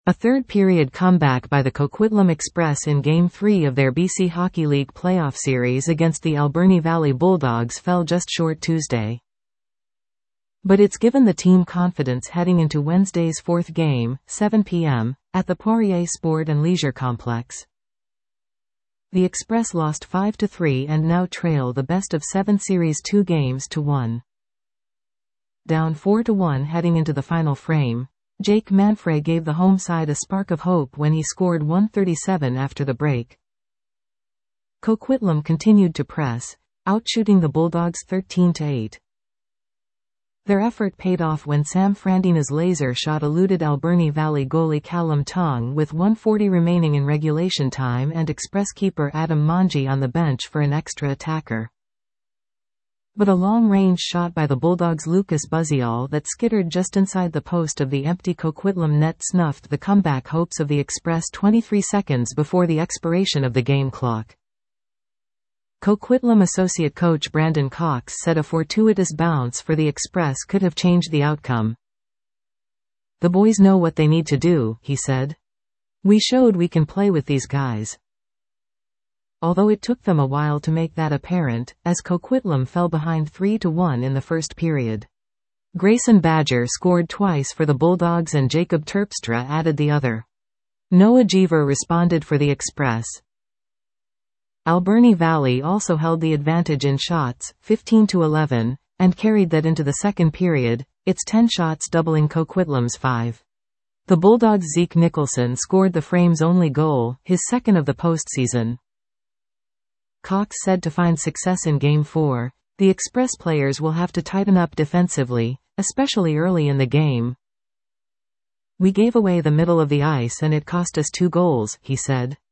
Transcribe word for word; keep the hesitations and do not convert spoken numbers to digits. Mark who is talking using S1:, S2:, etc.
S1: A third-period comeback by the Coquitlam Express in Game three of their B C Hockey League playoff series against the Alberni Valley Bulldogs fell just short Tuesday. But it's given the team confidence heading into Wednesday's fourth game, seven p m, at the Poirier Sport and Leisure Complex. The Express lost five to three and now trail the best of seven series two games to one. Down four to one heading into the final frame, Jake Manfray gave the home side a spark of hope when he scored one thirty-seven after the break. Coquitlam continued to press, outshooting the Bulldogs thirteen to eight. Their effort paid off when Sam Frandina's laser shot eluded Alberni Valley goalie Callum Tong with one forty remaining in regulation time and Express keeper Adam Manji on the bench for an extra attacker. But a long-range shot by the Bulldogs' Lucas Buzial that skittered just inside the post of the empty Coquitlam net snuffed the comeback hopes of the Express twenty-three seconds before the expiration of the game clock. Coquitlam associate coach Brandon Cox said a fortuitous bounce for the Express could have changed the outcome. "The boys know what they need to do," he said. "We showed we can play with these guys." Although it took them a while to make that apparent, as Coquitlam fell behind three to one in the first period. Grayson Badger scored twice for the Bulldogs and Jacob Terpstra added the other. Noah Jeever responded for the Express. Alberni Valley also held the advantage in shots, fifteen to eleven, and carried that into the second period, its ten shots doubling Coquitlam's five. The Bulldogs' Zeke Nicholson scored the Frames' only goal, his second of the postseason. Cox said to find success in Game four, the Express players will have to tighten up defensively, especially early in the game. "We gave away the middle of the ice and it cost us two goals," he said.